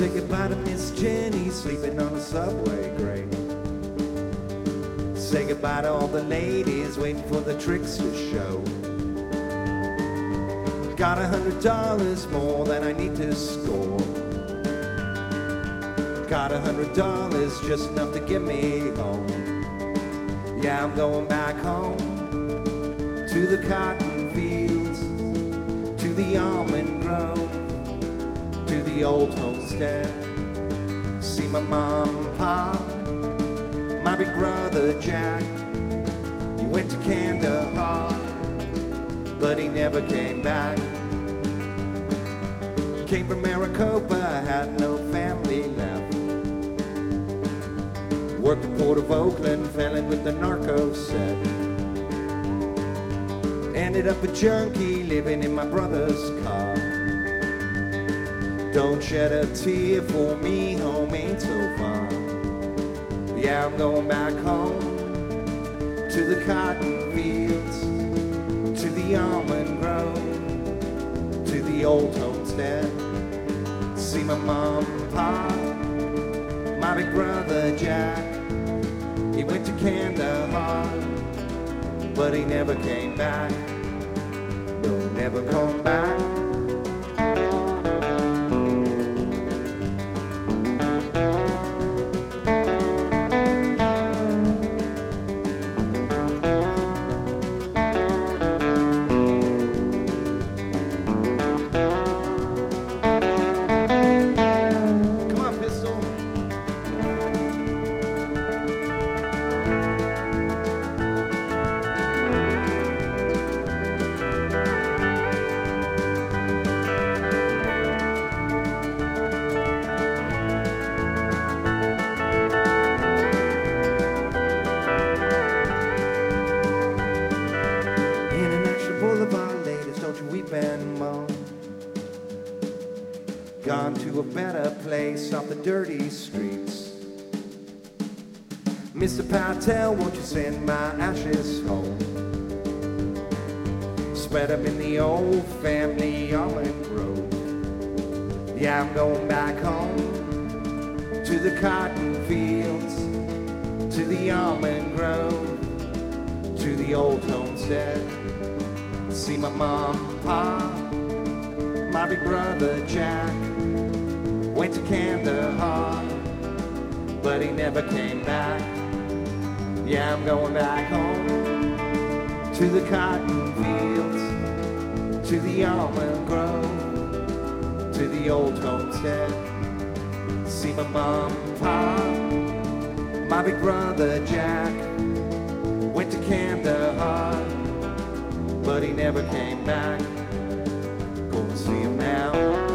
Say goodbye to Miss Jenny, sleeping on a subway grate. Say goodbye to all the ladies waiting for the trickster show. Got $100 more than I need to score. Got $100, just enough to get me home. Yeah, I'm going back home to the cotton fields, to the almond grove, to the old homestead. See my mom and pop, my big brother Jack. He went to Kandahar, but he never came back. Came from Maricopa, had no family left. Worked the Port of Oakland, fell in with the narco set. Ended up a junkie, living in my brother's car. Don't shed a tear for me, home ain't so far. Yeah, I'm going back home to the cotton fields, to the almond grove, to the old homestead. See my mom and pop, my big brother Jack. He went to Kandahar, but he never came back. No, never come back. Gone to a better place off the dirty streets. Mr. Patel, won't you send my ashes home? Spread them in the old family almond grove. Yeah, I'm going back home to the cotton fields, to the almond grove, to the old homestead. See my mom and pop, my big brother Jack. Went to Kandahar, but he never came back. Yeah, I'm going back home to the cotton fields, to the almond grove, to the old homestead. See my mom and pop, my big brother Jack. Went to Kandahar, but he never came back. Gonna see him now.